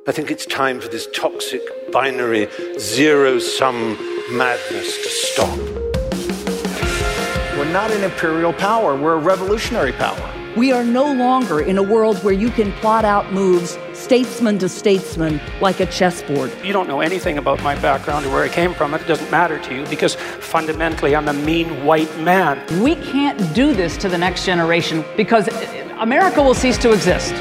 I think it's time for this toxic, binary, zero-sum madness to stop. We're not an imperial power. We're a revolutionary power. We are no longer in a world where you can plot out moves statesman to statesman like a chessboard. You don't know anything about my background or where I came from. It doesn't matter to you because fundamentally I'm a mean white man. We can't do this to the next generation because America will cease to exist.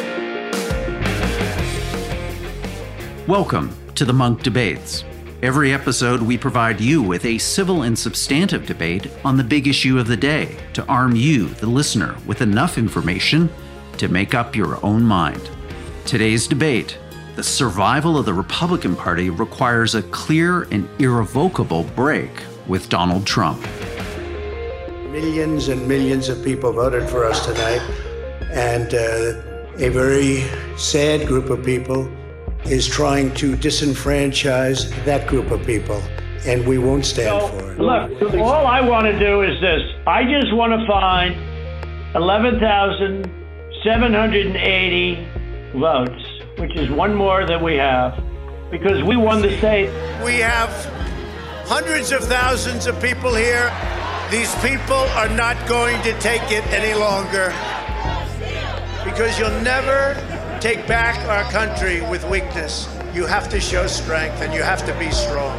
Welcome to the Munk Debates. Every episode, we provide you with a civil and substantive debate on the big issue of the day to arm you, the listener, with enough information to make up your own mind. Today's debate: the survival of the Republican Party requires a clear and irrevocable break with Donald Trump. Millions and millions of people voted for us tonight, and a very sad group of people is trying to disenfranchise that group of people, and we won't stand for it. Look, all I want to do is this. I just want to find 11,780 votes, which is one more than we have, because we won the state. We have hundreds of thousands of people here. These people are not going to take it any longer, because you'll never take back our country with weakness. You have to show strength, and you have to be strong.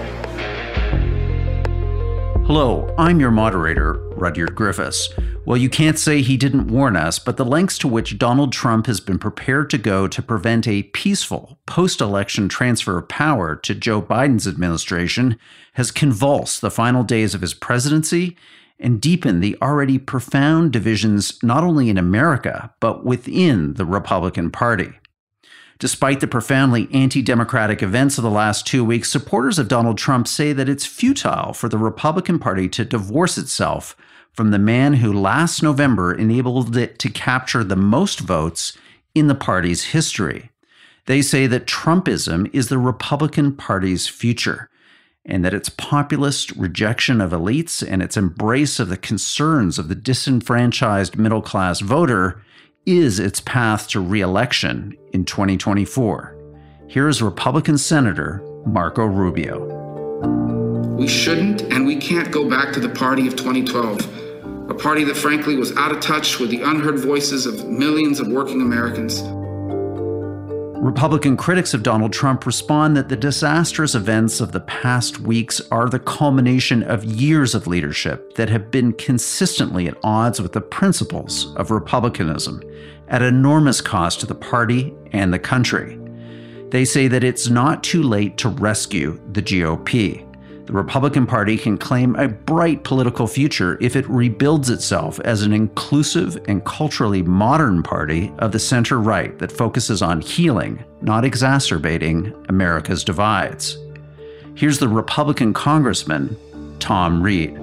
Hello, I'm your moderator, Rudyard Griffiths. Well, you can't say he didn't warn us, but the lengths to which Donald Trump has been prepared to go to prevent a peaceful post-election transfer of power to Joe Biden's administration has convulsed the final days of his presidency and deepened the already profound divisions not only in America, but within the Republican Party. Despite the profoundly anti-democratic events of the last 2 weeks, supporters of Donald Trump say that it's futile for the Republican Party to divorce itself from the man who last November enabled it to capture the most votes in the party's history. They say that Trumpism is the Republican Party's future, and that its populist rejection of elites and its embrace of the concerns of the disenfranchised middle-class voter is its path to re-election in 2024. Here is Republican Senator Marco Rubio. We shouldn't and we can't go back to the party of 2012, a party that frankly was out of touch with the unheard voices of millions of working Americans. Republican critics of Donald Trump respond that the disastrous events of the past weeks are the culmination of years of leadership that have been consistently at odds with the principles of republicanism, at enormous cost to the party and the country. They say that it's not too late to rescue the GOP. The Republican Party can claim a bright political future if it rebuilds itself as an inclusive and culturally modern party of the center-right that focuses on healing, not exacerbating, America's divides. Here's the Republican Congressman, Tom Reed.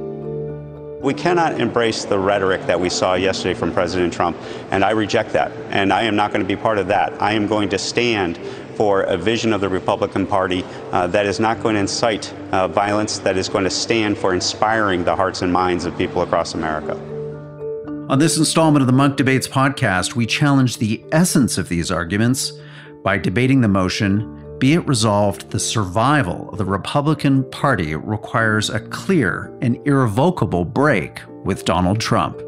We cannot embrace the rhetoric that we saw yesterday from President Trump, and I reject that. And I am not going to be part of that. I am going to stand for a vision of the Republican Party that is not going to incite violence, that is going to stand for inspiring the hearts and minds of people across America. On this installment of the Munk Debates podcast, we challenge the essence of these arguments by debating the motion, "Be it resolved, the survival of the Republican Party requires a clear and irrevocable break with Donald Trump."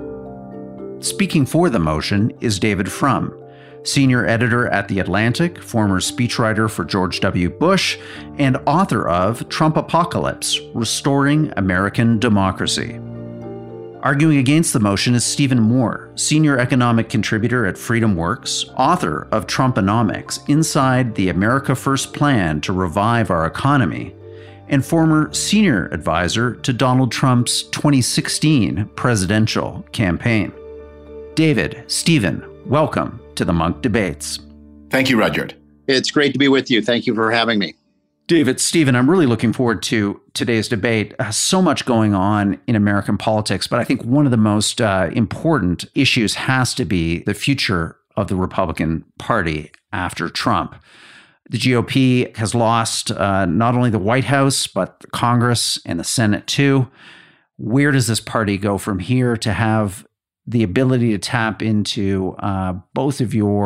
Speaking for the motion is David Frum, senior editor at The Atlantic, former speechwriter for George W. Bush, and author of Trump Apocalypse: Restoring American Democracy. Arguing against the motion is Stephen Moore, senior economic contributor at FreedomWorks, author of Trumponomics: Inside the America First Plan to Revive Our Economy, and former senior advisor to Donald Trump's 2016 presidential campaign. David, Stephen, welcome to the Munk Debates. Thank you, Rudyard. It's great to be with you. Thank you for having me. David, Stephen, I'm really looking forward to today's debate. So much going on in American politics, but I think one of the most important issues has to be the future of the Republican Party after Trump. The GOP has lost not only the White House, but the Congress and the Senate too. Where does this party go from here to have the ability to tap into both of your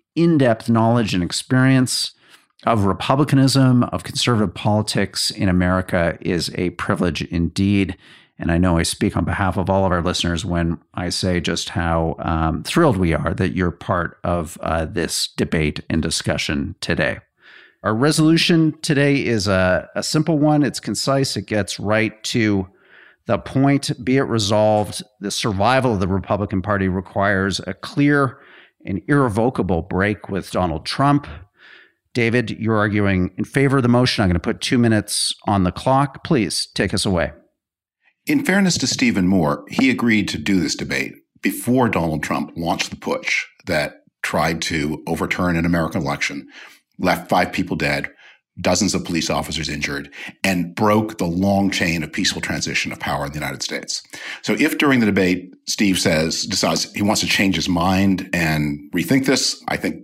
in-depth knowledge and experience of republicanism, of conservative politics in America is a privilege indeed. And I know I speak on behalf of all of our listeners when I say just how thrilled we are that you're part of this debate and discussion today. Our resolution today is a simple one. It's concise. It gets right to the point. Be it resolved, the survival of the Republican Party requires a clear and irrevocable break with Donald Trump. David, you're arguing in favor of the motion. I'm going to put 2 minutes on the clock. Please take us away. In fairness to Stephen Moore, he agreed to do this debate before Donald Trump launched the push that tried to overturn an American election, left 5 people dead, dozens of police officers injured, and broke the long chain of peaceful transition of power in the United States. So if during the debate Steve decides he wants to change his mind and rethink this, I think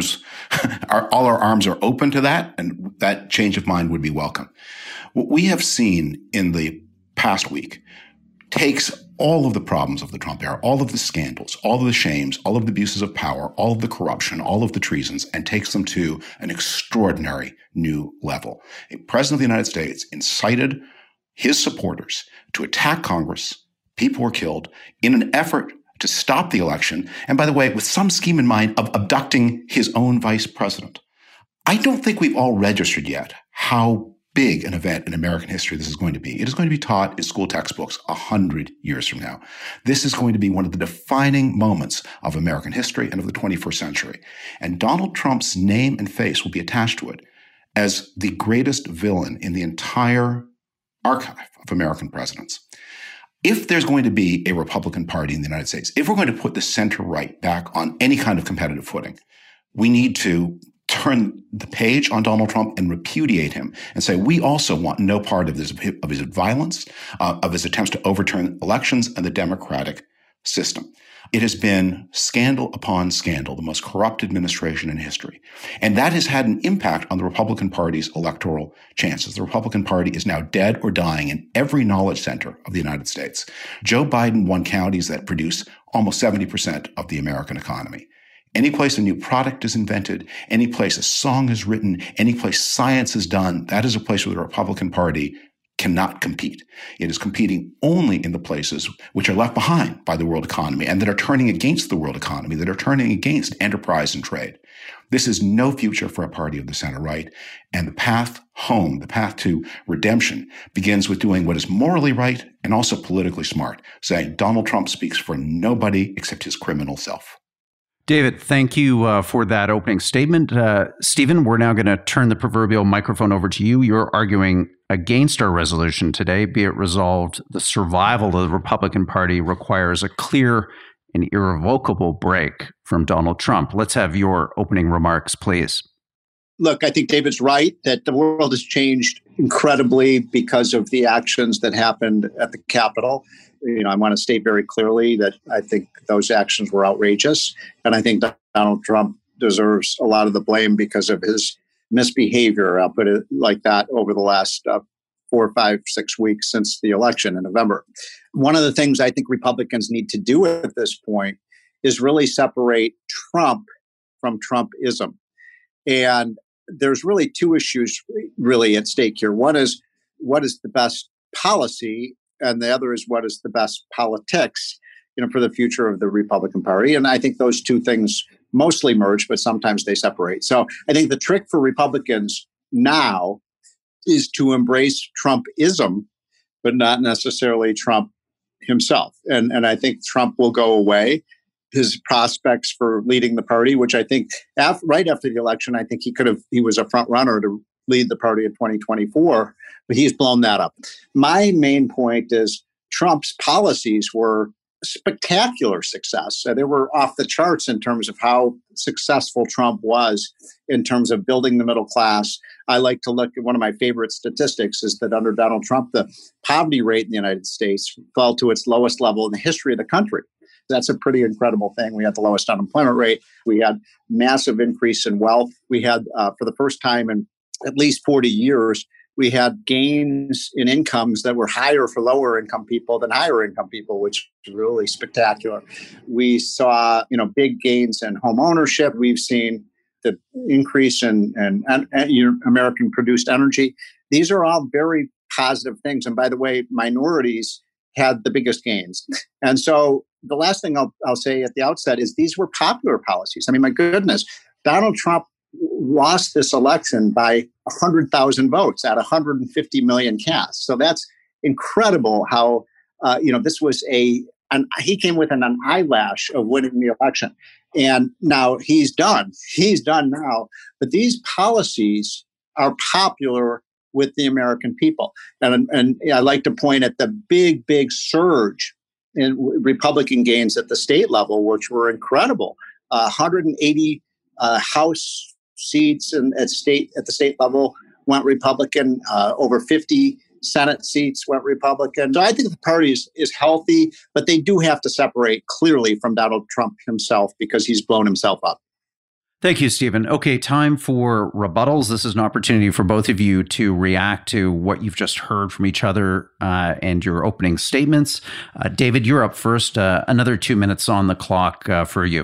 all our arms are open to that, and that change of mind would be welcome. What we have seen in the past week takes all of the problems of the Trump era, all of the scandals, all of the shames, all of the abuses of power, all of the corruption, all of the treasons, and takes them to an extraordinary new level. A president of the United States incited his supporters to attack Congress. People were killed in an effort to stop the election. And by the way, with some scheme in mind of abducting his own vice president. I don't think we've all registered yet how big an event in American history this is going to be. It is going to be taught in school textbooks 100 years from now. This is going to be one of the defining moments of American history and of the 21st century. And Donald Trump's name and face will be attached to it as the greatest villain in the entire archive of American presidents. If there's going to be a Republican Party in the United States, if we're going to put the center-right back on any kind of competitive footing, we need to turn the page on Donald Trump and repudiate him and say, we also want no part of his violence, of his attempts to overturn elections and the democratic system. It has been scandal upon scandal, the most corrupt administration in history. And that has had an impact on the Republican Party's electoral chances. The Republican Party is now dead or dying in every knowledge center of the United States. Joe Biden won counties that produce almost 70% of the American economy. Any place a new product is invented, any place a song is written, any place science is done, that is a place where the Republican Party cannot compete. It is competing only in the places which are left behind by the world economy and that are turning against the world economy, that are turning against enterprise and trade. This is no future for a party of the center-right. And the path home, the path to redemption, begins with doing what is morally right and also politically smart, saying Donald Trump speaks for nobody except his criminal self. David, thank you for that opening statement. Stephen, we're now going to turn the proverbial microphone over to you. You're arguing against our resolution today. Be it resolved, the survival of the Republican Party requires a clear and irrevocable break from Donald Trump. Let's have your opening remarks, please. Look, I think David's right that the world has changed incredibly because of the actions that happened at the Capitol. I want to state very clearly that I think those actions were outrageous. And I think Donald Trump deserves a lot of the blame because of his misbehavior, I'll put it like that, over the last 4, 5, 6 weeks since the election in November. One of the things I think Republicans need to do at this point is really separate Trump from Trumpism. And there's really 2 issues really at stake here. One is, what is the best policy? And the other is, what is the best politics, for the future of the Republican Party? And I think those 2 things mostly merge, but sometimes they separate. So I think the trick for Republicans now is to embrace Trumpism, but not necessarily Trump himself. And I think Trump will go away. His prospects for leading the party, which I think right after the election, I think he was a front runner to lead the party in 2024, but he's blown that up. My main point is Trump's policies were spectacular success. They were off the charts in terms of how successful Trump was in terms of building the middle class. I like to look at one of my favorite statistics is that under Donald Trump, the poverty rate in the United States fell to its lowest level in the history of the country. That's a pretty incredible thing. We had the lowest unemployment rate. We had massive increase in wealth. We had, for the first time in at least 40 years, we had gains in incomes that were higher for lower income people than higher income people, which is really spectacular. We saw, big gains in home ownership. We've seen the increase in American produced energy. These are all very positive things. And by the way, minorities had the biggest gains. And so the last thing I'll say at the outset is these were popular policies. I mean, my goodness, Donald Trump lost this election by 100,000 votes at 150 million casts. So that's incredible how, this was he came within an eyelash of winning the election. And now he's done. He's done now. But these policies are popular with the American people. And I like to point at the big, big surge in Republican gains at the state level, which were incredible. 180 House seats at the state level went Republican. Over 50 Senate seats went Republican. So I think the party is healthy, but they do have to separate clearly from Donald Trump himself because he's blown himself up. Thank you, Stephen. Okay, time for rebuttals. This is an opportunity for both of you to react to what you've just heard from each other and your opening statements. David, you're up first. Another 2 minutes on the clock for you.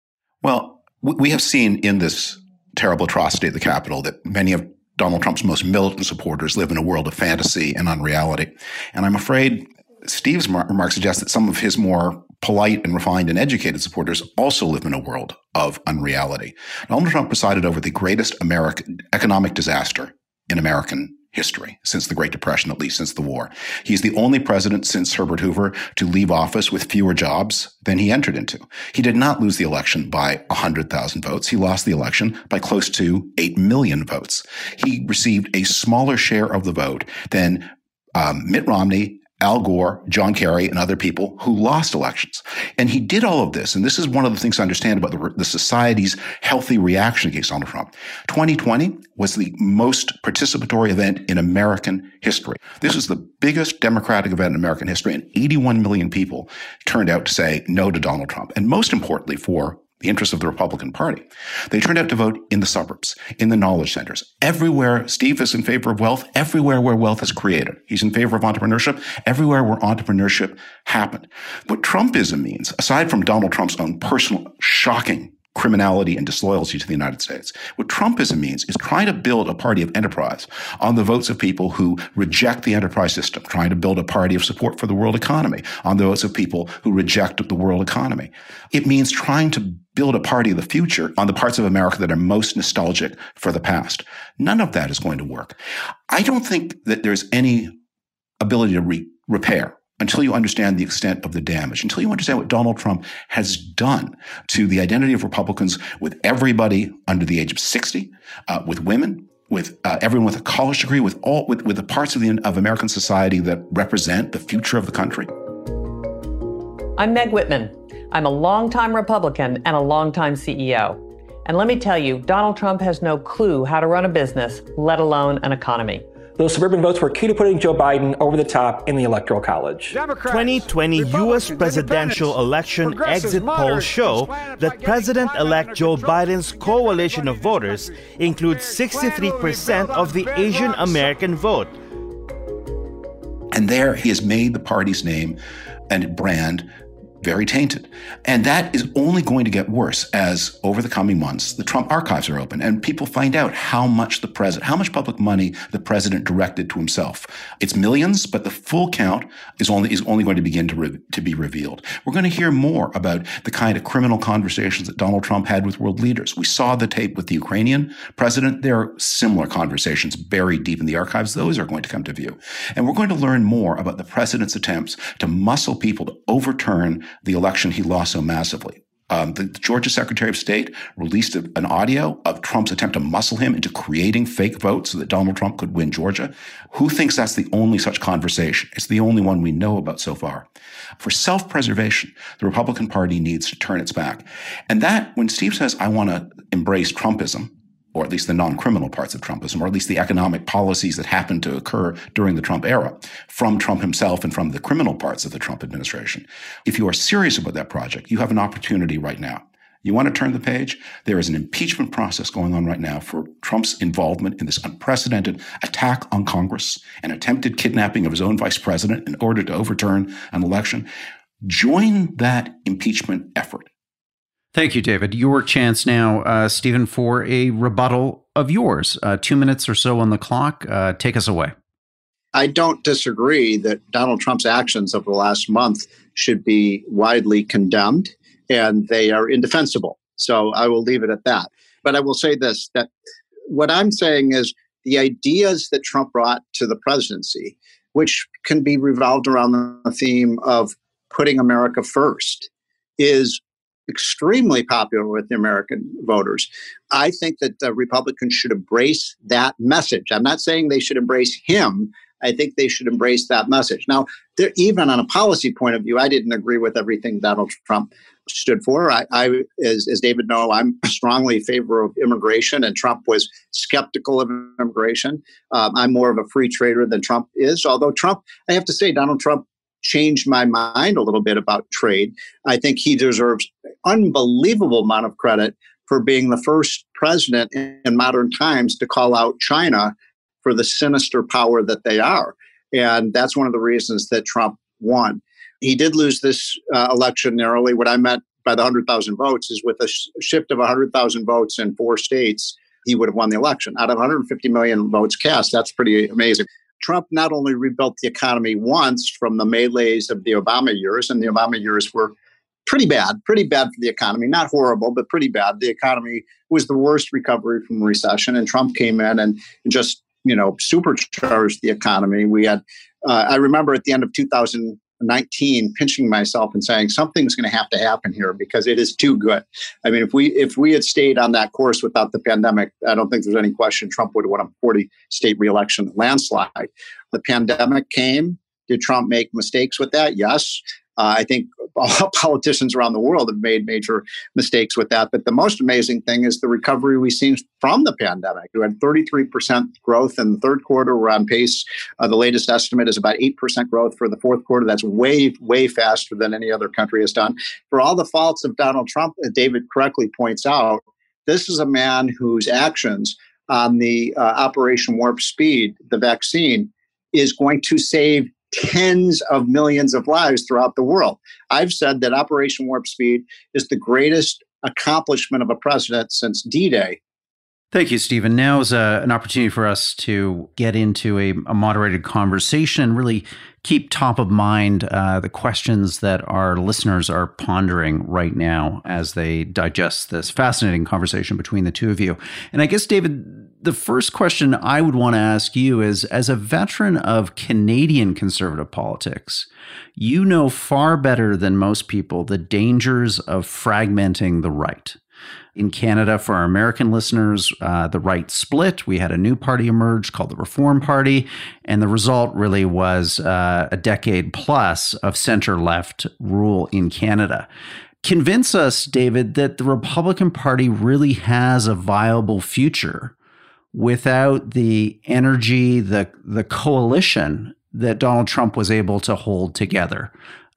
Well, we have seen in this terrible atrocity at the Capitol that many of Donald Trump's most militant supporters live in a world of fantasy and unreality. And I'm afraid Steve's remarks suggest that some of his more polite and refined and educated supporters also live in a world of unreality. Donald Trump presided over the greatest economic disaster in American history since the Great Depression, at least since the war. He's the only president since Herbert Hoover to leave office with fewer jobs than he entered into. He did not lose the election by 100,000 votes. He lost the election by close to 8 million votes. He received a smaller share of the vote than Mitt Romney, Al Gore, John Kerry, and other people who lost elections. And he did all of this. And this is one of the things to understand about the society's healthy reaction against Donald Trump. 2020 was the most participatory event in American history. This is the biggest Democratic event in American history, and 81 million people turned out to say no to Donald Trump. And most importantly, for the interests of the Republican Party, they turned out to vote in the suburbs, in the knowledge centers. Everywhere Steve is in favor of wealth, everywhere where wealth is created. He's in favor of entrepreneurship, everywhere where entrepreneurship happened. What Trumpism means, aside from Donald Trump's own personal shocking criminality and disloyalty to the United States, what Trumpism means is trying to build a party of enterprise on the votes of people who reject the enterprise system, trying to build a party of support for the world economy on the votes of people who reject the world economy. It means trying to build a party of the future on the parts of America that are most nostalgic for the past. None of that is going to work. I don't think that there's any ability to repair until you understand the extent of the damage, until you understand what Donald Trump has done to the identity of Republicans with everybody under the age of 60, with women, with everyone with a college degree, with the parts of American society that represent the future of the country. I'm Meg Whitman. I'm a longtime Republican and a longtime CEO. And let me tell you, Donald Trump has no clue how to run a business, let alone an economy. Those suburban votes were key to putting Joe Biden over the top in the Electoral College. 2020 U.S. presidential election exit polls show that President-elect Joe Biden's coalition of voters includes 63% of the Asian American vote. And there he has made the party's name and brand very tainted. And that is only going to get worse as over the coming months, the Trump archives are open and people find out how much public money the president directed to himself. It's millions, but the full count is only going to begin to be revealed. We're going to hear more about the kind of criminal conversations that Donald Trump had with world leaders. We saw the tape with the Ukrainian president. There are similar conversations buried deep in the archives. Those are going to come to view. And we're going to learn more about the president's attempts to muscle people to overturn the election he lost so massively. The Georgia Secretary of State released an audio of Trump's attempt to muscle him into creating fake votes so that Donald Trump could win Georgia. Who thinks that's the only such conversation? It's the only one we know about so far. For self-preservation, the Republican Party needs to turn its back. And that, when Steve says, I want to embrace Trumpism, or at least the non-criminal parts of Trumpism, or at least the economic policies that happened to occur during the Trump era, from Trump himself and from the criminal parts of the Trump administration. If you are serious about that project, you have an opportunity right now. You want to turn the page? There is an impeachment process going on right now for Trump's involvement in this unprecedented attack on Congress and attempted kidnapping of his own vice president in order to overturn an election. Join that impeachment effort. Thank you, David. Your chance now, Stephen, for a rebuttal of yours. 2 minutes or so on the clock. Take us away. I don't disagree that Donald Trump's actions over the last month should be widely condemned, and they are indefensible. So I will leave it at that. But I will say this, that what I'm saying is the ideas that Trump brought to the presidency, which can be revolved around the theme of putting America first, is extremely popular with the American voters. I think that the Republicans should embrace that message. I'm not saying they should embrace him. I think they should embrace that message. Now, even on a policy point of view, I didn't agree with everything Donald Trump stood for. As David knows, I'm strongly in favor of immigration, and Trump was skeptical of immigration. I'm more of a free trader than Trump is, although Trump, I have to say, Donald Trump changed my mind a little bit about trade. I think he deserves an unbelievable amount of credit for being the first president in modern times to call out China for the sinister power that they are. And that's one of the reasons that Trump won. He did lose this election narrowly. What I meant by the 100,000 votes is with a shift of 100,000 votes in 4 states, he would have won the election. Out of 150 million votes cast, that's pretty amazing. Trump not only rebuilt the economy once from the melees of the Obama years, and the Obama years were pretty bad for the economy, not horrible, but pretty bad. The economy was the worst recovery from recession, and Trump came in and just supercharged the economy. We had, I remember at the end of 2019, pinching myself and saying something's going to happen here because it is too good. I mean, if we had stayed on that course without the pandemic, I don't think there's any question Trump would have won a 40-state reelection landslide. The pandemic came. Did Trump make mistakes with that? Yes. I think all politicians around the world have made major mistakes with that. But the most amazing thing is the recovery we've seen from the pandemic. We had 33% growth in the third quarter. We're on pace. The latest estimate is about 8% growth for the fourth quarter. That's way, way faster than any other country has done. For all the faults of Donald Trump, David correctly points out, this is a man whose actions on the Operation Warp Speed, the vaccine, is going to save tens of millions of lives throughout the world. I've said that Operation Warp Speed is the greatest accomplishment of a president since D-Day. Thank you, Stephen. Now is an opportunity for us to get into a moderated conversation and really keep top of mind the questions that our listeners are pondering right now as they digest this fascinating conversation between the two of you. And I guess, David, the first question I would want to ask you is, as a veteran of Canadian conservative politics, you know far better than most people the dangers of fragmenting the right. In Canada, for our American listeners, the right split. We had a new party emerge called the Reform Party, and the result really was a decade plus of center-left rule in Canada. Convince us, David, that the Republican Party really has a viable future without the energy, the coalition that Donald Trump was able to hold together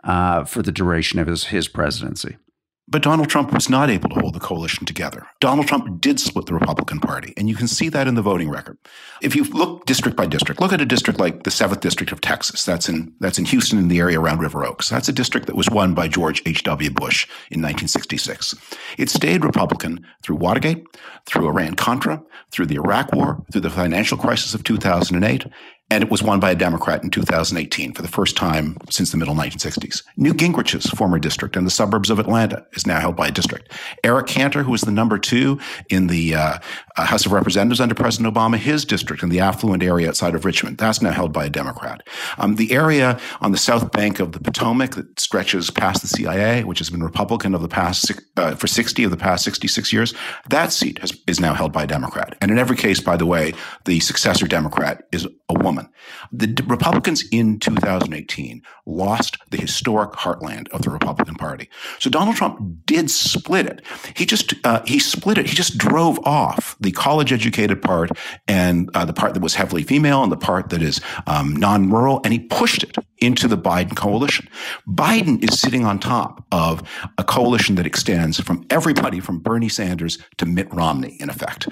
for the duration of his presidency. But Donald Trump was not able to hold the coalition together. Donald Trump did split the Republican Party, and you can see that in the voting record. If you look district by district, look at a district like the 7th District of Texas. That's in Houston, in the area around River Oaks. That's a district that was won by George H.W. Bush in 1966. It stayed Republican through Watergate, through Iran-Contra, through the Iraq War, through the financial crisis of 2008, and it was won by a Democrat in 2018 for the first time since the middle 1960s. Newt Gingrich's former district in the suburbs of Atlanta is now held by a district. Eric Cantor, who was the number 2 in the House of Representatives under President Obama, his district in the affluent area outside of Richmond, that's now held by a Democrat. The area on the south bank of the Potomac that stretches past the CIA, which has been Republican of the past for 60 of the past 66 years, that seat is now held by a Democrat. And in every case, by the way, the successor Democrat is a woman. The Republicans in 2018 lost the historic heartland of the Republican Party. So Donald Trump did split it. He just split it. He just drove off the the college-educated part and the part that was heavily female and the part that is non-rural, and he pushed it into the Biden coalition. Biden is sitting on top of a coalition that extends from everybody from Bernie Sanders to Mitt Romney, in effect.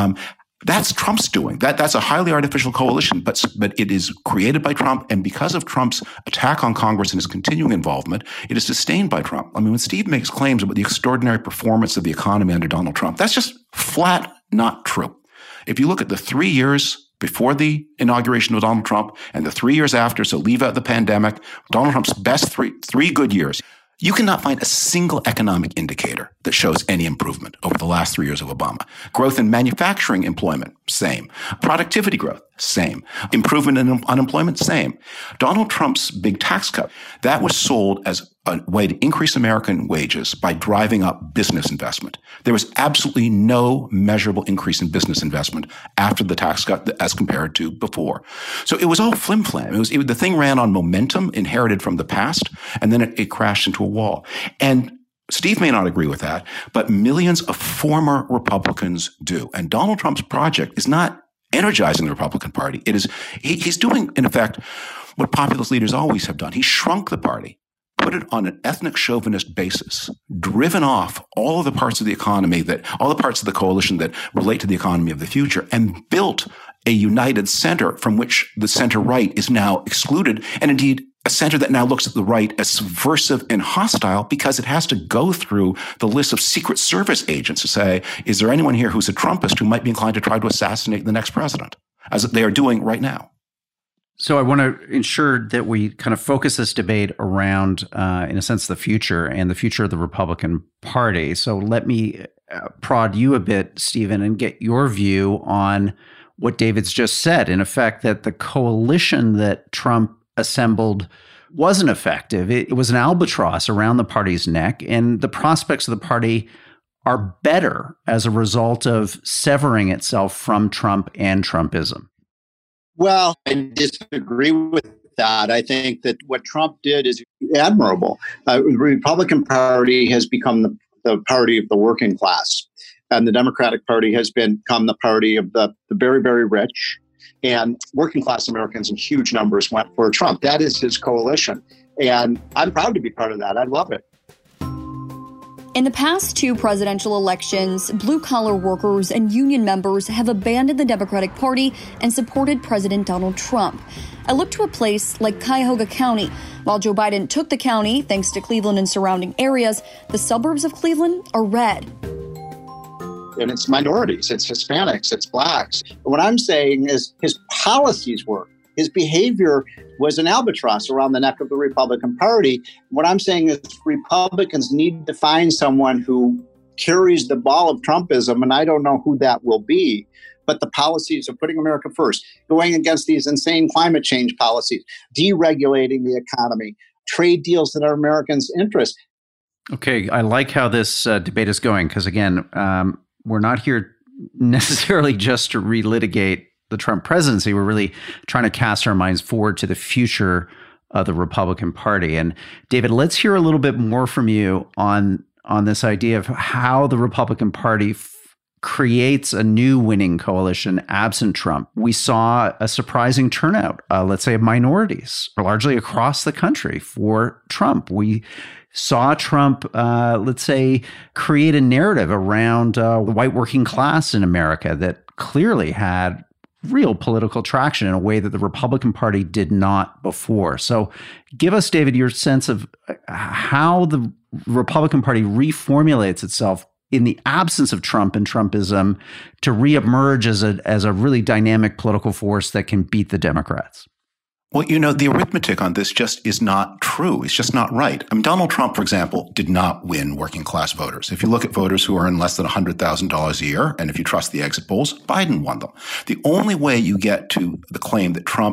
That's Trump's doing. That's a highly artificial coalition, but it is created by Trump, and because of Trump's attack on Congress and his continuing involvement, it is sustained by Trump. I mean, when Steve makes claims about the extraordinary performance of the economy under Donald Trump, that's just flat not true. If you look at the 3 years before the inauguration of Donald Trump and the 3 years after, so leave out the pandemic, Donald Trump's best three good years, you cannot find a single economic indicator that shows any improvement over the last 3 years of Obama. Growth in manufacturing employment, same. Productivity growth, same. Improvement in unemployment, same. Donald Trump's big tax cut, that was sold as a way to increase American wages by driving up business investment. There was absolutely no measurable increase in business investment after the tax cut as compared to before. So it was all flim-flam. The thing ran on momentum inherited from the past, and then it crashed into a wall. And Steve may not agree with that, but millions of former Republicans do. And Donald Trump's project is not energizing the Republican Party. It is he's doing, in effect, what populist leaders always have done. He shrunk the party, put it on an ethnic chauvinist basis, driven off all of the parts of the economy all the parts of the coalition that relate to the economy of the future, and built a united center from which the center right is now excluded, and indeed a center that now looks at the right as subversive and hostile because it has to go through the list of Secret Service agents to say, is there anyone here who's a Trumpist who might be inclined to try to assassinate the next president, as they are doing right now? So I want to ensure that we kind of focus this debate around, in a sense, the future and the future of the Republican Party. So let me prod you a bit, Stephen, and get your view on what David's just said. In effect, that the coalition that Trump assembled wasn't effective. It was an albatross around the party's neck, and the prospects of the party are better as a result of severing itself from Trump and Trumpism. Well, I disagree with that. I think that what Trump did is admirable. The Republican Party has become the party of the working class, and the Democratic Party has become the party of the very, very rich. And working class Americans in huge numbers went for Trump. That is his coalition. And I'm proud to be part of that. I love it. In the past two presidential elections, blue-collar workers and union members have abandoned the Democratic Party and supported President Donald Trump. I look to a place like Cuyahoga County. While Joe Biden took the county, thanks to Cleveland and surrounding areas, the suburbs of Cleveland are red. And it's minorities, it's Hispanics, it's blacks. What I'm saying is his policies work. His behavior was an albatross around the neck of the Republican Party. What I'm saying is Republicans need to find someone who carries the ball of Trumpism, and I don't know who that will be. But the policies of putting America first, going against these insane climate change policies, deregulating the economy, trade deals that are Americans' interests. Okay, I like how this debate is going because, again, we're not here necessarily just to relitigate the Trump presidency. We're really trying to cast our minds forward to the future of the Republican Party. And David, let's hear a little bit more from you on this idea of how the Republican Party creates a new winning coalition absent Trump. We saw a surprising turnout, let's say, of minorities, largely across the country for Trump. We saw Trump, let's say, create a narrative around the white working class in America that clearly had real political traction in a way that the Republican Party did not before. So give us, David, your sense of how the Republican Party reformulates itself in the absence of Trump and Trumpism to reemerge as a really dynamic political force that can beat the Democrats. Well, the arithmetic on this just is not true. It's just not right. I mean, Donald Trump, for example, did not win working class voters. If you look at voters who earn less than $100,000 a year, and if you trust the exit polls, Biden won them. The only way you get to the claim that Trump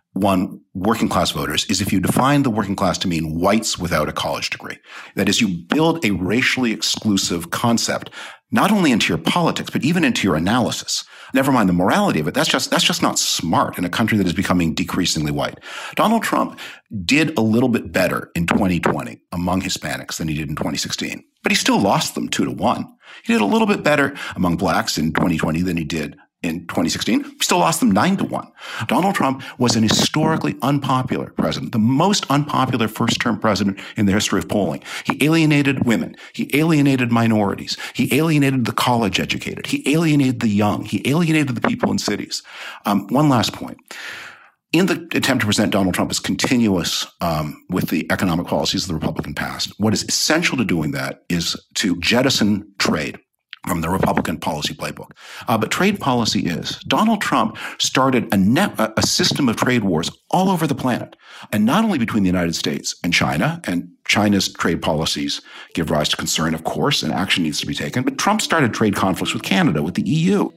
won working class voters is if you define the working class to mean whites without a college degree. That is, you build a racially exclusive concept, not only into your politics, but even into your analysis. Never mind the morality of it. That's just not smart in a country that is becoming decreasingly white. Donald Trump did a little bit better in 2020 among Hispanics than he did in 2016, but he still lost them 2-1. He did a little bit better among blacks in 2020 than he did in 2016. He still lost them 9-1. Donald Trump was an historically unpopular president, the most unpopular first-term president in the history of polling. He alienated women. He alienated minorities. He alienated the college-educated. He alienated the young. He alienated the people in cities. One last point. In the attempt to present Donald Trump as continuous with the economic policies of the Republican past, what is essential to doing that is to jettison trade from the Republican policy playbook. But trade policy is. Donald Trump started a system of trade wars all over the planet, and not only between the United States and China's trade policies give rise to concern, of course, and action needs to be taken, but Trump started trade conflicts with Canada, with the EU.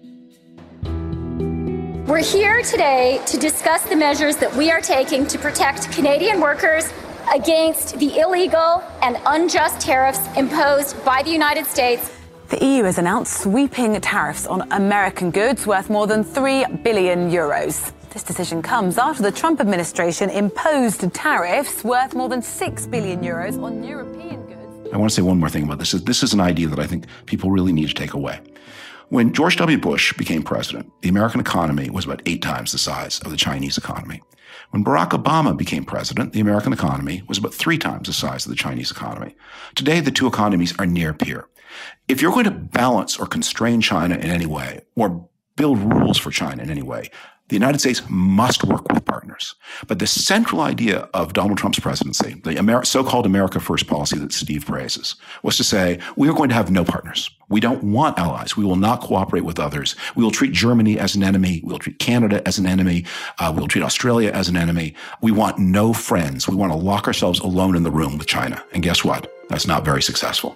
We're here today to discuss the measures that we are taking to protect Canadian workers against the illegal and unjust tariffs imposed by the United States. The EU has announced sweeping tariffs on American goods worth more than €3 billion. This decision comes after the Trump administration imposed tariffs worth more than €6 billion on European goods. I want to say one more thing about this. This is an idea that I think people really need to take away. When George W. Bush became president, the American economy was about 8 times the size of the Chinese economy. When Barack Obama became president, the American economy was about 3 times the size of the Chinese economy. Today, the two economies are near peer. If you're going to balance or constrain China in any way, or build rules for China in any way, the United States must work with partners. But the central idea of Donald Trump's presidency, the so-called America First policy that Steve praises, was to say, we are going to have no partners. We don't want allies. We will not cooperate with others. We will treat Germany as an enemy. We will treat Canada as an enemy. We will treat Australia as an enemy. We want no friends. We want to lock ourselves alone in the room with China. And guess what? That's not very successful.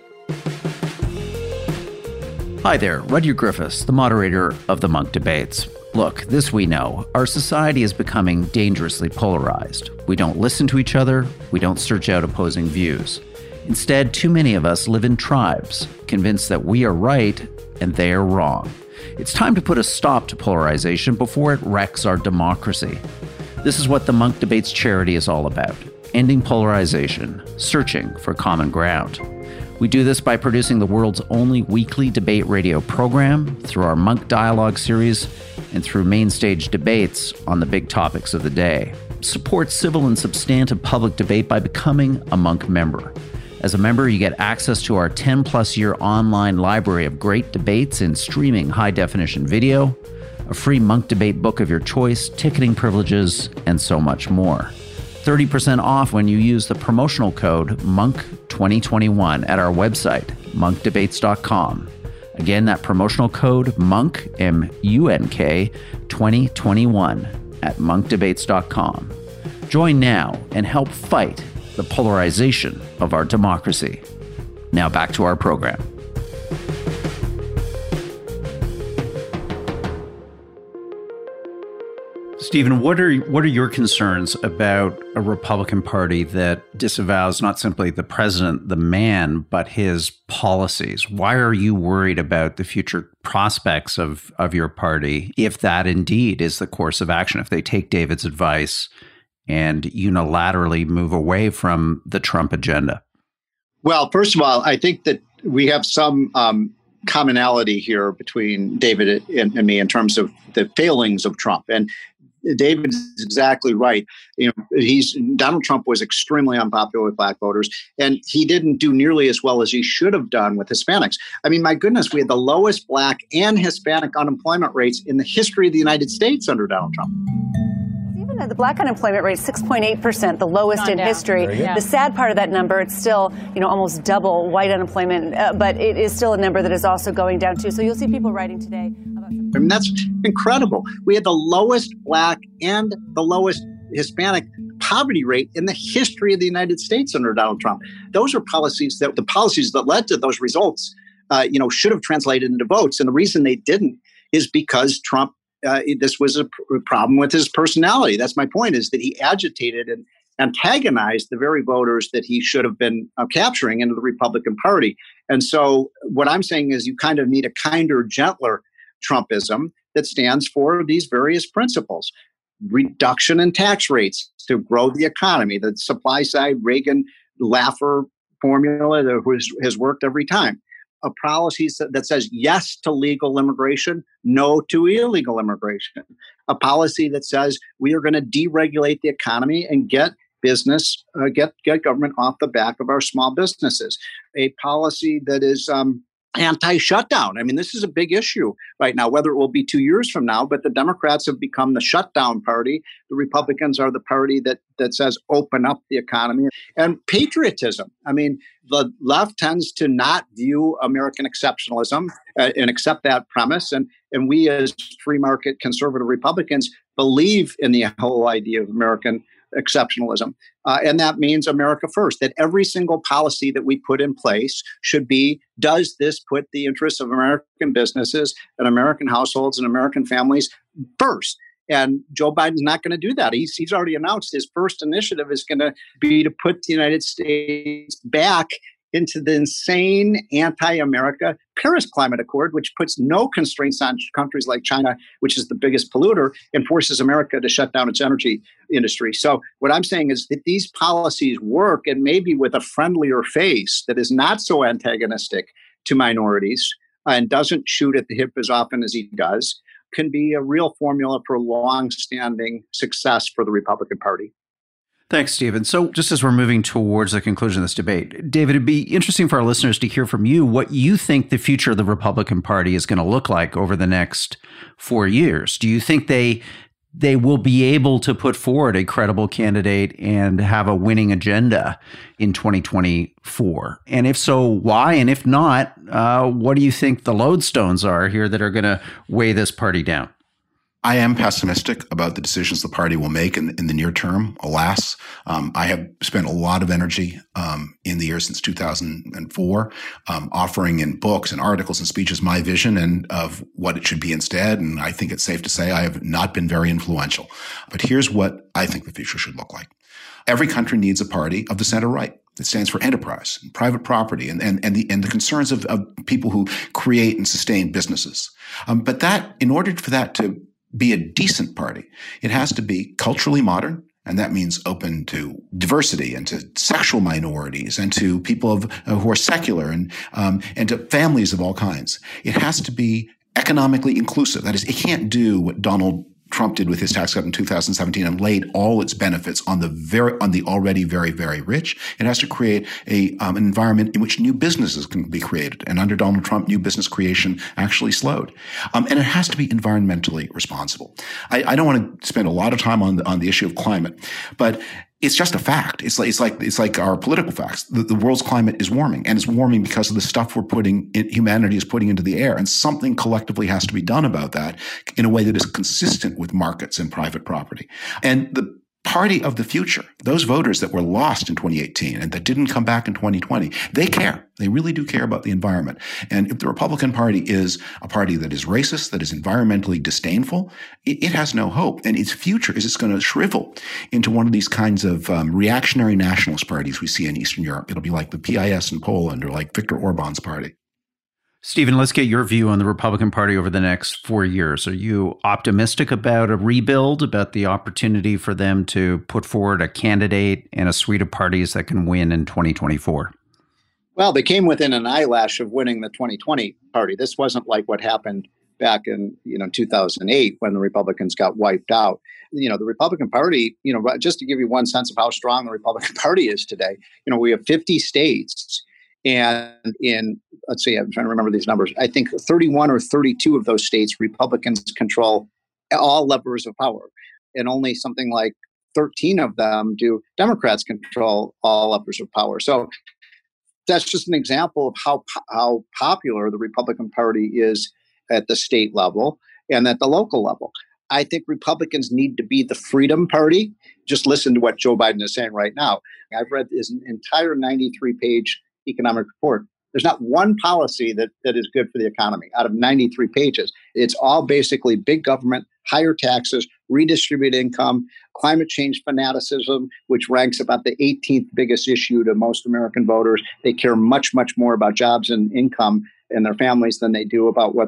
Hi there, Rudyard Griffiths, the moderator of the Munk Debates. Look, this we know. Our society is becoming dangerously polarized. We don't listen to each other. We don't search out opposing views. Instead, too many of us live in tribes, convinced that we are right and they are wrong. It's time to put a stop to polarization before it wrecks our democracy. This is what the Munk Debates charity is all about: ending polarization, searching for common ground. We do this by producing the world's only weekly debate radio program, through our Munk Dialogue series, and through main stage debates on the big topics of the day. Support civil and substantive public debate by becoming a Munk member. As a member, you get access to our 10-plus year online library of great debates in streaming high-definition video, a free Munk Debate book of your choice, ticketing privileges, and so much more. 30% off when you use the promotional code MONK2021 at our website, monkdebates.com. Again, that promotional code MONK, M-U-N-K, 2021 at monkdebates.com. Join now and help fight the polarization of our democracy. Now back to our program. Stephen, what are your concerns about a Republican Party that disavows not simply the president, the man, but his policies? Why are you worried about the future prospects of your party if that indeed is the course of action, if they take David's advice and unilaterally move away from the Trump agenda? Well, first of all, I think that we have some commonality here between David and me in terms of the failings of Trump. And David is exactly right. You know, Donald Trump was extremely unpopular with black voters, and he didn't do nearly as well as he should have done with Hispanics. I mean, my goodness, we had the lowest black and Hispanic unemployment rates in the history of the United States under Donald Trump. The black unemployment rate, 6.8%, the lowest in history. The sad part of that number, it's still, almost double white unemployment, but it is still a number that is also going down too. So you'll see people writing today about. I mean, that's incredible. We had the lowest black and the lowest Hispanic poverty rate in the history of the United States under Donald Trump. Those are policies that led to those results, should have translated into votes. And the reason they didn't is because Trump this was a problem with his personality. That's my point, is that he agitated and antagonized the very voters that he should have been capturing into the Republican Party. And so what I'm saying is you kind of need a kinder, gentler Trumpism that stands for these various principles. Reduction in tax rates to grow the economy, the supply side Reagan-Laffer formula that has worked every time. A policy that says yes to legal immigration, no to illegal immigration. A policy that says we are going to deregulate the economy and get business, get government off the back of our small businesses. A policy that is anti-shutdown. I mean, this is a big issue right now, whether it will be 2 years from now, but the Democrats have become the shutdown party. The Republicans are the party that says open up the economy. And patriotism. I mean, the left tends to not view American exceptionalism and accept that premise. And we as free market conservative Republicans believe in the whole idea of American exceptionalism. And that means America first, that every single policy that we put in place should be, does this put the interests of American businesses and American households and American families first? And Joe Biden's not going to do that. He's already announced his first initiative is going to be to put the United States back into the insane anti-America Paris Climate Accord, which puts no constraints on countries like China, which is the biggest polluter, and forces America to shut down its energy industry. So what I'm saying is that these policies work, and maybe with a friendlier face that is not so antagonistic to minorities and doesn't shoot at the hip as often as he does, can be a real formula for long-standing success for the Republican Party. Thanks, Stephen. So just as we're moving towards the conclusion of this debate, David, it'd be interesting for our listeners to hear from you what you think the future of the Republican Party is going to look like over the next 4 years. Do you think they will be able to put forward a credible candidate and have a winning agenda in 2024? And if so, why? And if not, what do you think the lodestones are here that are going to weigh this party down? I am pessimistic about the decisions the party will make in the near term, alas. I have spent a lot of energy in the years since 2004 offering in books and articles and speeches my vision and of what it should be instead. And I think it's safe to say I have not been very influential. But here's what I think the future should look like. Every country needs a party of the center right. It stands for enterprise, and private property, and the concerns of people who create and sustain businesses. But that, in order for that to be a decent party, it has to be culturally modern, and that means open to diversity and to sexual minorities and to people who are secular and to families of all kinds. It has to be economically inclusive. That is, it can't do what Donald Trump did with his tax cut in 2017 and laid all its benefits on the already very, very rich. It has to create an environment in which new businesses can be created. And under Donald Trump, new business creation actually slowed. And it has to be environmentally responsible. I don't want to spend a lot of time on the issue of climate, but it's just a fact. It's like our political facts. The world's climate is warming, and it's warming because of the stuff humanity is putting into the air. And something collectively has to be done about that in a way that is consistent with markets and private property. And the party of the future, those voters that were lost in 2018 and that didn't come back in 2020, they care. They really do care about the environment. And if the Republican Party is a party that is racist, that is environmentally disdainful, it has no hope. And its future is it's going to shrivel into one of these kinds of reactionary nationalist parties we see in Eastern Europe. It'll be like the PIS in Poland or like Viktor Orban's party. Stephen, let's get your view on the Republican Party over the next 4 years. Are you optimistic about a rebuild, about the opportunity for them to put forward a candidate and a suite of parties that can win in 2024? Well, they came within an eyelash of winning the 2020 party. This wasn't like what happened back in 2008 when the Republicans got wiped out. The Republican Party, just to give you one sense of how strong the Republican Party is today, we have 50 states. And in, let's see, I'm trying to remember these numbers. I think 31 or 32 of those states, Republicans control all levers of power. And only something like 13 of them do Democrats control all levers of power. So that's just an example of how popular the Republican Party is at the state level and at the local level. I think Republicans need to be the freedom party. Just listen to what Joe Biden is saying right now. I've read his entire 93-page economic report. There's not one policy that is good for the economy out of 93 pages. It's all basically big government, higher taxes, redistribute income, climate change fanaticism, which ranks about the 18th biggest issue to most American voters. They care much, much more about jobs and income and their families than they do about what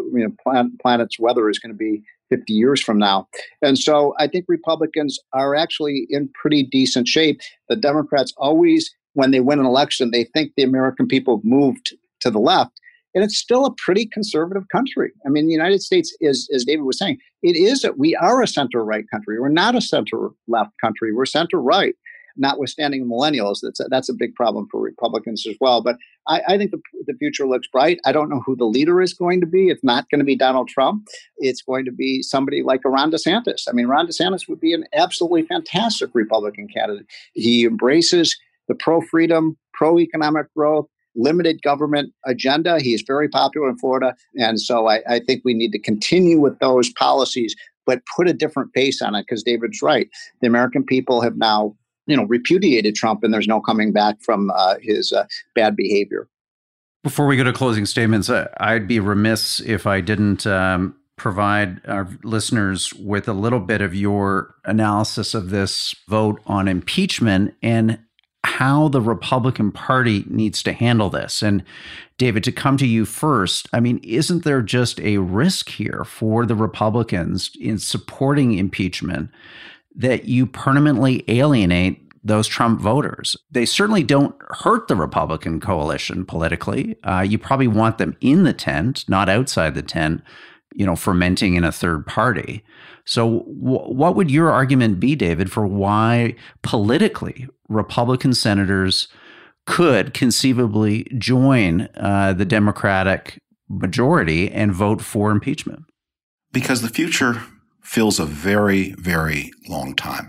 planet's weather is going to be 50 years from now. And so I think Republicans are actually in pretty decent shape. The Democrats always, when they win an election, they think the American people have moved to the left. And it's still a pretty conservative country. I mean, the United States is, as David was saying, we are a center-right country. We're not a center-left country. We're center-right, notwithstanding millennials. That's a big problem for Republicans as well. But I think the future looks bright. I don't know who the leader is going to be. It's not going to be Donald Trump. It's going to be somebody like a Ron DeSantis. I mean, Ron DeSantis would be an absolutely fantastic Republican candidate. He embraces the pro-freedom, pro-economic growth, limited government agenda. He is very popular in Florida. And so I think we need to continue with those policies, but put a different face on it, because David's right. The American people have now, repudiated Trump, and there's no coming back from his bad behavior. Before we go to closing statements, I'd be remiss if I didn't provide our listeners with a little bit of your analysis of this vote on impeachment and how the Republican Party needs to handle this. And David, to come to you first, I mean, isn't there just a risk here for the Republicans in supporting impeachment that you permanently alienate those Trump voters? They certainly don't hurt the Republican coalition politically. You probably want them in the tent, not outside the tent, fermenting in a third party. So what would your argument be, David, for why politically Republican senators could conceivably join the Democratic majority and vote for impeachment? Because the future feels a very, very long time.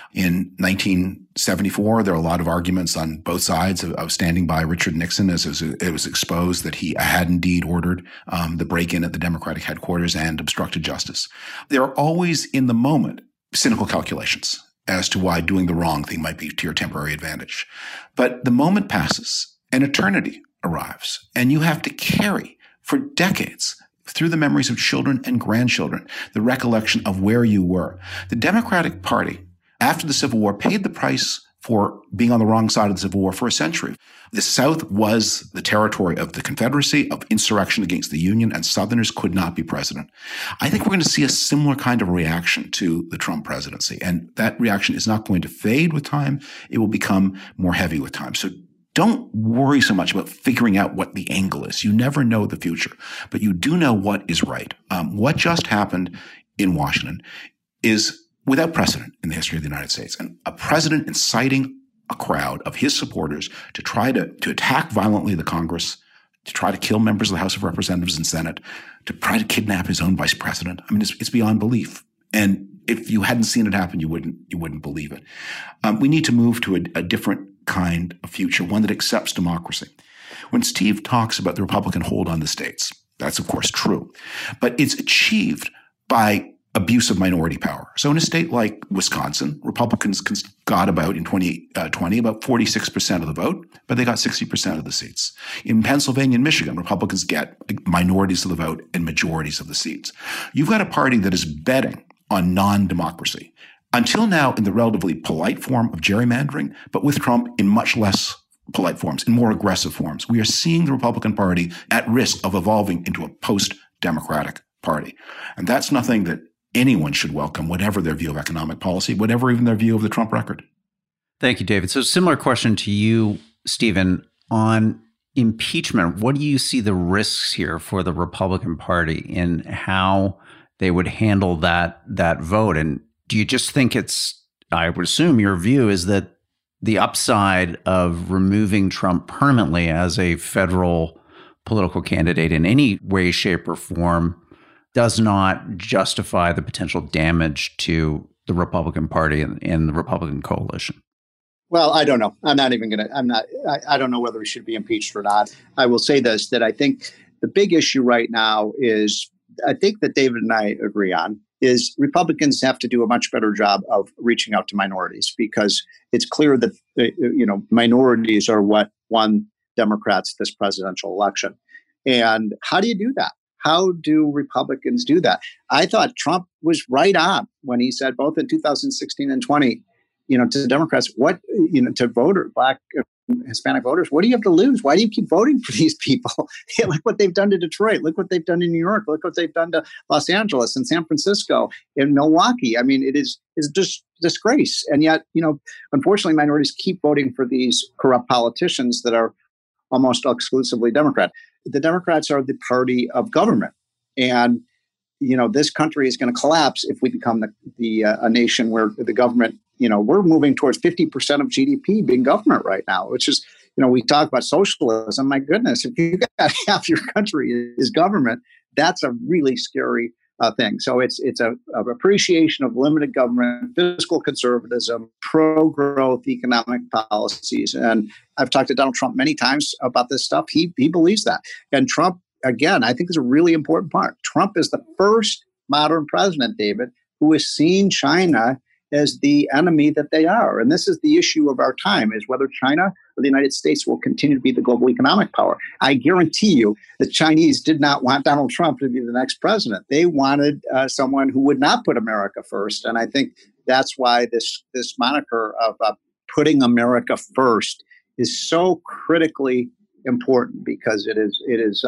In 1974, there were a lot of arguments on both sides of standing by Richard Nixon as it was exposed that he had indeed ordered the break-in at the Democratic headquarters and obstructed justice. There are always, in the moment, cynical calculations as to why doing the wrong thing might be to your temporary advantage. But the moment passes, an eternity arrives, and you have to carry for decades through the memories of children and grandchildren the recollection of where you were. The Democratic Party, after the Civil War, paid the price for being on the wrong side of the Civil War for a century. The South was the territory of the Confederacy, of insurrection against the Union, and Southerners could not be president. I think we're going to see a similar kind of reaction to the Trump presidency. And that reaction is not going to fade with time. It will become more heavy with time. So don't worry so much about figuring out what the angle is. You never know the future, but you do know what is right. What just happened in Washington is without precedent in the history of the United States. And a president inciting a crowd of his supporters to try to attack violently the Congress, to try to kill members of the House of Representatives and Senate, to try to kidnap his own vice president. I mean, it's beyond belief. And if you hadn't seen it happen, you wouldn't believe it. We need to move to a different kind of future, one that accepts democracy. When Steve talks about the Republican hold on the states, that's of course true, but it's achieved by abuse of minority power. So in a state like Wisconsin, Republicans got about, in 2020, about 46% of the vote, but they got 60% of the seats. In Pennsylvania and Michigan, Republicans get minorities of the vote and majorities of the seats. You've got a party that is betting on non-democracy. Until now, in the relatively polite form of gerrymandering, but with Trump in much less polite forms, in more aggressive forms. We are seeing the Republican Party at risk of evolving into a post-democratic party. And that's nothing that anyone should welcome, whatever their view of economic policy, whatever even their view of the Trump record. Thank you, David. So similar question to you, Stephen, on impeachment. What do you see the risks here for the Republican Party in how they would handle that vote? And do you just think I would assume your view is that the upside of removing Trump permanently as a federal political candidate in any way, shape, or form does not justify the potential damage to the Republican Party and the Republican coalition? Well, I don't know. I don't know whether he should be impeached or not. I will say this, that I think the big issue right now is, I think that David and I agree on, is Republicans have to do a much better job of reaching out to minorities, because it's clear that, minorities are what won Democrats this presidential election. And how do you do that? How do Republicans do that? I thought Trump was right on when he said, both in 2016 and 20, to Democrats, to voters, Black and Hispanic voters, what do you have to lose? Why do you keep voting for these people? Look what they've done to Detroit. Look what they've done in New York. Look what they've done to Los Angeles and San Francisco and Milwaukee. I mean, it's just disgrace. And yet, unfortunately, minorities keep voting for these corrupt politicians that are almost exclusively Democrat. The Democrats are the party of government. And, this country is going to collapse if we become a nation where the government, we're moving towards 50% of GDP being government right now, which is, we talk about socialism. My goodness, if you got half your country is government, that's a really scary thing. So it's a appreciation of limited government, fiscal conservatism, pro-growth economic policies. And I've talked to Donald Trump many times about this stuff. He believes that. And Trump, again, I think is a really important part. Trump is the first modern president, David, who has seen China as the enemy that they are. And this is the issue of our time, is whether China or the United States will continue to be the global economic power. I guarantee you the Chinese did not want Donald Trump to be the next president. They wanted someone who would not put America first. And I think that's why this moniker of putting America first is so critically important, because it is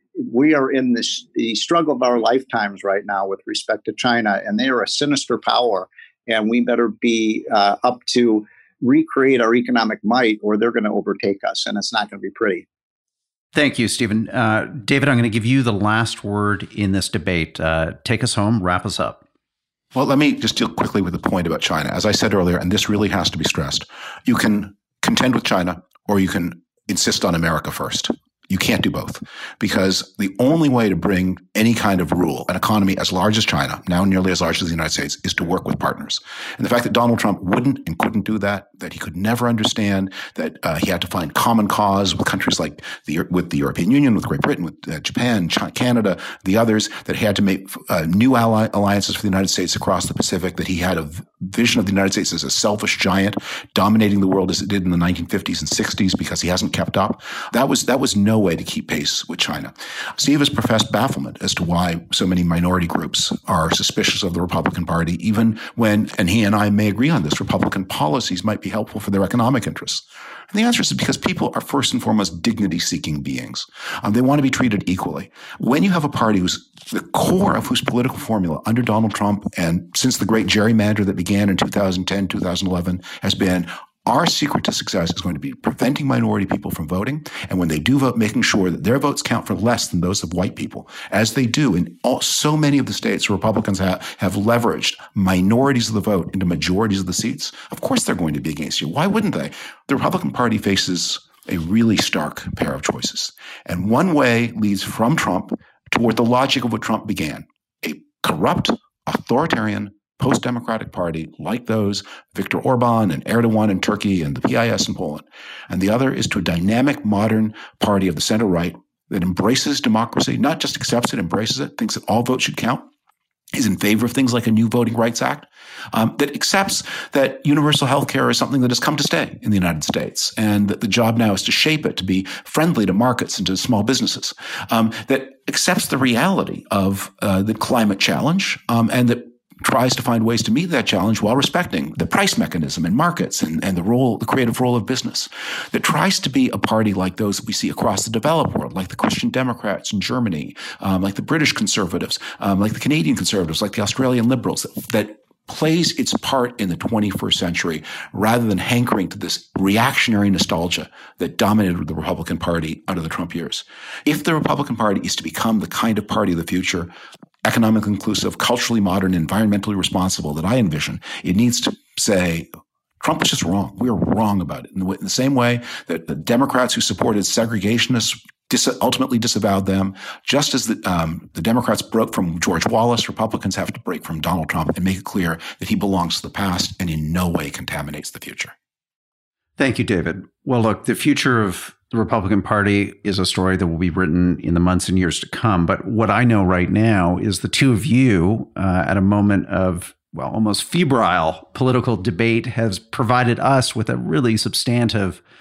we are in the struggle of our lifetimes right now with respect to China, and they are a sinister power. And we better be up to recreate our economic might, or they're going to overtake us, and it's not going to be pretty. Thank you, Stephen. David, I'm going to give you the last word in this debate. Take us home, wrap us up. Well, let me just deal quickly with the point about China. As I said earlier, and this really has to be stressed, you can contend with China or you can insist on America first. You can't do both, because the only way to bring any kind of rule, an economy as large as China, now nearly as large as the United States, is to work with partners. And the fact that Donald Trump wouldn't and couldn't do that he could never understand, that he had to find common cause with countries like with the European Union, with Great Britain, with Japan, China, Canada, the others, that he had to make new alliances for the United States across the Pacific, that he had a vision of the United States as a selfish giant dominating the world as it did in the 1950s and 60s because he hasn't kept up. That was no way to keep pace with China. Steve has professed bafflement as to why so many minority groups are suspicious of the Republican Party, even when, and he and I may agree on this, Republican policies might be helpful for their economic interests. And the answer is because people are first and foremost dignity-seeking beings. They want to be treated equally. When you have a party whose the core of whose political formula under Donald Trump and since the great gerrymander that began in 2010, 2011 has been, our secret to success is going to be preventing minority people from voting, and when they do vote, making sure that their votes count for less than those of white people, as they do in so many of the states where Republicans have leveraged minorities of the vote into majorities of the seats. Of course they're going to be against you. Why wouldn't they? The Republican Party faces a really stark pair of choices. And one way leads from Trump toward the logic of what Trump began, a corrupt, authoritarian, post-democratic party like those Viktor Orban and Erdogan in Turkey and the PIS in Poland. And the other is to a dynamic, modern party of the center right that embraces democracy, not just accepts it, embraces it, thinks that all votes should count, is in favor of things like a new Voting Rights Act, that accepts that universal health care is something that has come to stay in the United States, and that the job now is to shape it to be friendly to markets and to small businesses, that accepts the reality of the climate challenge, and that tries to find ways to meet that challenge while respecting the price mechanism in markets and the creative role of business, that tries to be a party like those that we see across the developed world, like the Christian Democrats in Germany, like the British Conservatives, like the Canadian Conservatives, like the Australian Liberals, that plays its part in the 21st century rather than hankering to this reactionary nostalgia that dominated the Republican Party under the Trump years. If the Republican Party is to become the kind of party of the future, economically inclusive, culturally modern, environmentally responsible that I envision, it needs to say, Trump was just wrong. We were wrong about it. In the same way that the Democrats who supported segregationists ultimately disavowed them, just as the Democrats broke from George Wallace, Republicans have to break from Donald Trump and make it clear that he belongs to the past and in no way contaminates the future. Thank you, David. Well, look, the future of the Republican Party is a story that will be written in the months and years to come. But what I know right now is the two of you, at a moment of, well, almost febrile political debate, has provided us with a really substantive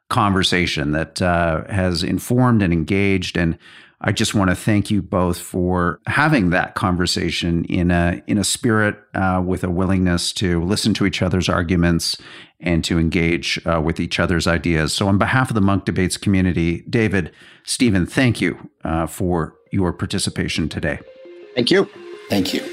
conversation that has informed and engaged. And I just want to thank you both for having that conversation in a spirit with a willingness to listen to each other's arguments and to engage with each other's ideas. So on behalf of the Munk Debates community, David, Stephen, thank you for your participation today. Thank you. Thank you.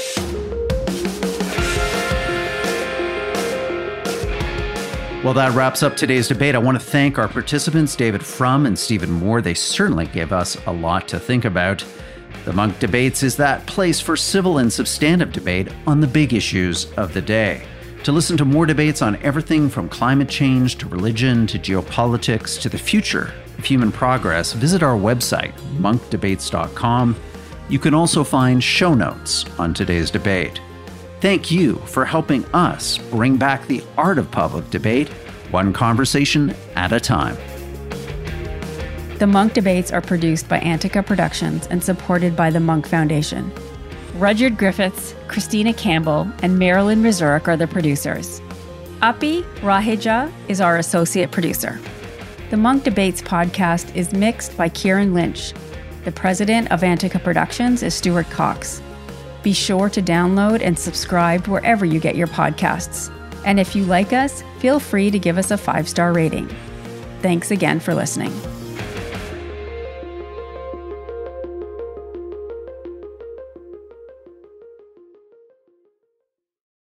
Well, that wraps up today's debate. I want to thank our participants, David Frum and Stephen Moore. They certainly gave us a lot to think about. The Munk Debates is that place for civil and substantive debate on the big issues of the day. To listen to more debates on everything from climate change to religion to geopolitics to the future of human progress, visit our website, monkdebates.com. You can also find show notes on today's debate. Thank you for helping us bring back the art of public debate, one conversation at a time. The Munk Debates are produced by Antica Productions and supported by the Munk Foundation. Rudyard Griffiths, Christina Campbell, and Marilyn Rizurek are the producers. Api Raheja is our associate producer. The Munk Debates podcast is mixed by Kieran Lynch. The president of Antica Productions is Stuart Cox. Be sure to download and subscribe wherever you get your podcasts. And if you like us, feel free to give us a 5-star rating. Thanks again for listening.